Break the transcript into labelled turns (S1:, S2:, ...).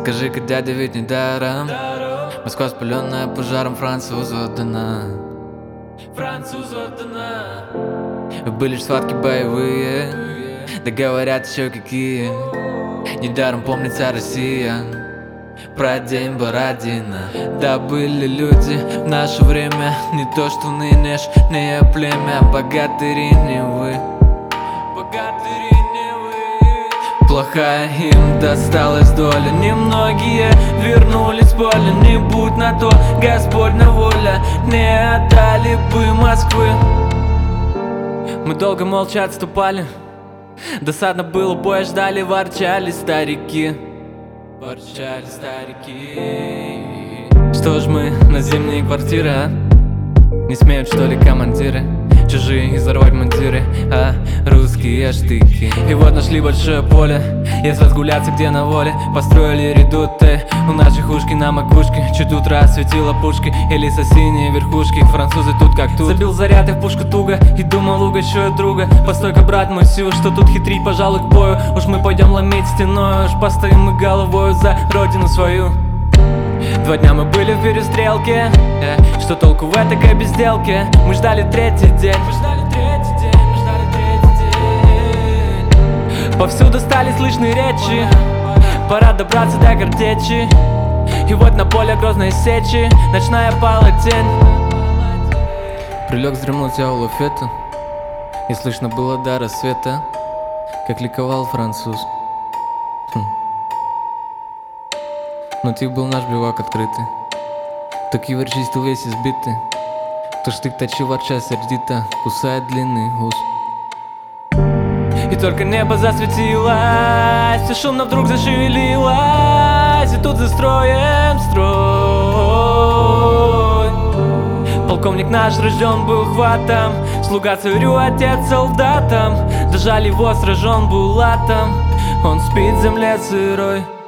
S1: Скажи-ка, дядя, ведь не даром Москва, спаленная пожаром, французу отдана. Французу отдана. Были ж схватки боевые, да говорят еще какие. Недаром помнится Россия про день Бородина. Да, были люди в наше время, не то что нынешнее племя. Богатыри не вы, богатыри не вы. Плохая им досталась доля, немногие вернулись в поле. Не будь на то Господня воля, не отдали бы Москвы. Мы долго молча отступали, досадно было, боя ждали, ворчали старики. Ворчали старики. Что ж мы на зимние квартиры, а? Не смеют, что ли, командиры чужие изорвать мундиры, а русские штыки. И вот нашли большое поле, если разгуляться где на воле. Построили редуты у наших ушки на макушке. Чуть утро осветила пушки или синие верхушки. Французы тут как тут. Забил заряд и в пушку туго и думал, угощу друга. Постой-ка, брат мой, сю, что тут хитрить, пожалуй, к бою. Уж мы пойдем ломить стеной, уж постоим мы головою за родину свою. 2 дня мы были в перестрелке, что толку в этой безделке? Мы ждали третий день, повсюду стали слышны речи, пора добраться до картечи. И вот на поле грозной сечи ночная пала тень. Прилег вздремнуть я у лафета, и слышно было до рассвета, как ликовал француз. Но тих был наш бивак открытый, так и чистил весь избитый. Кто штык точил, ворча сердито, кусает длинный ус. И только небо засветилось, и шумно вдруг зашевелилось. И тут за строем строй. Полковник наш рожден был хватом, слуга царю, отец солдатам. Дожали его, сражен был латом, он спит в земле сырой.